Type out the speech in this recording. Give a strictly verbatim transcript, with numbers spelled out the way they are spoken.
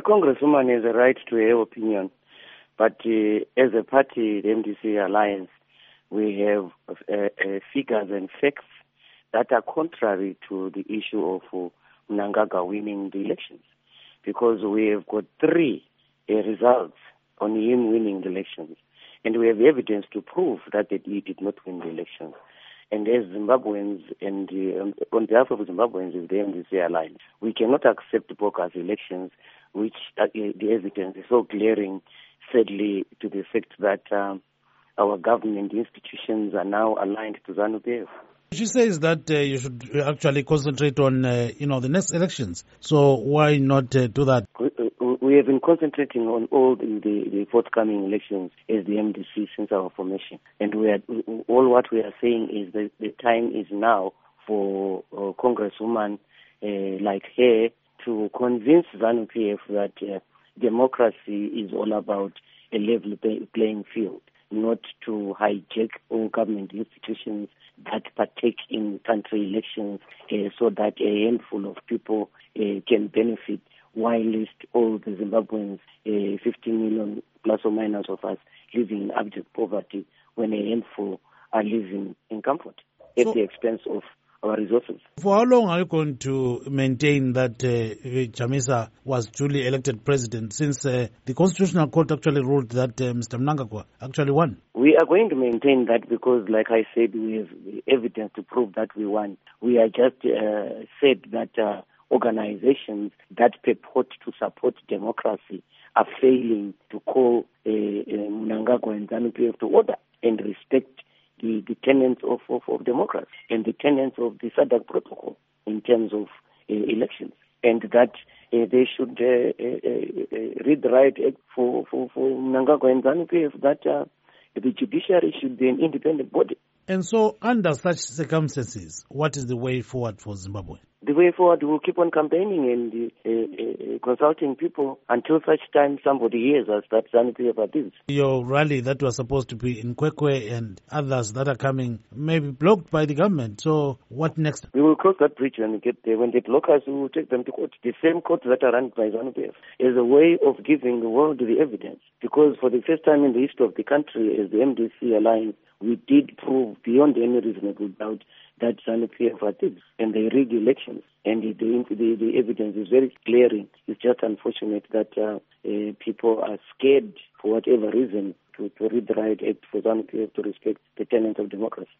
Congresswoman has a right to her opinion, but uh, as a party, the M D C Alliance, we have uh, uh, figures and facts that are contrary to the issue of uh, Mnangagwa winning the elections, because we have got three uh, results on him winning the elections, and we have evidence to prove that he did not win the elections. And as Zimbabweans, and uh, on, on behalf of Zimbabweans, as the M D C Alliance, we cannot accept bogus elections, which uh, the evidence is so glaring, sadly, to the fact that um, our government institutions are now aligned to ZANU P F. She says that uh, you should actually concentrate on, uh, you know, the next elections. So why not uh, do that? We, we have been concentrating on all the, the, the forthcoming elections as the M D C since our formation. And we are, all what we are saying is that the time is now for uh, Congresswoman uh, like her to convince ZANU P F that uh, democracy is all about a level pay, playing field, not to hijack all government institutions that partake in country elections uh, so that a handful of people uh, can benefit, while list all the Zimbabweans, uh, fifteen million plus or minus of us, living in abject poverty, when a handful are living in comfort at so, the expense of our resources. For how long are you going to maintain that uh, Chamisa was duly elected president, since uh, the Constitutional Court actually ruled that uh, Mister Mnangagwa actually won? We are going to maintain that because, like I said, we have evidence to prove that we won. We are just uh, said that uh, organizations that purport to support democracy are failing to call uh, uh, Mnangagwa and ZANU P F to order and respect The, the tenets of, of, of democracy and the tenets of the SADC protocol in terms of uh, elections, and that uh, they should uh, uh, uh, read the right act for, for, for Mnangagwa and ZANU P F that uh, the judiciary should be an independent body. And so, under such circumstances, what is the way forward for Zimbabwe? The way forward, we'll keep on campaigning and uh, uh, consulting people until such time somebody hears us that ZANU P F are this. Your rally that was supposed to be in Kwekwe and others that are coming may be blocked by the government. So what next? We will cross that bridge when we get there. When they block us, we will take them to court. The same court that are run by ZANU P F is a way of giving the world the evidence. Because for the first time in the history of the country, as the M D C Alliance, we did prove beyond any reasonable doubt that ZANU P F are thieves, and they rigged elections. And the, the, the evidence is very glaring. It's just unfortunate that uh, uh, people are scared, for whatever reason, to, to read the right act for ZANU P F to respect the tenets of democracy.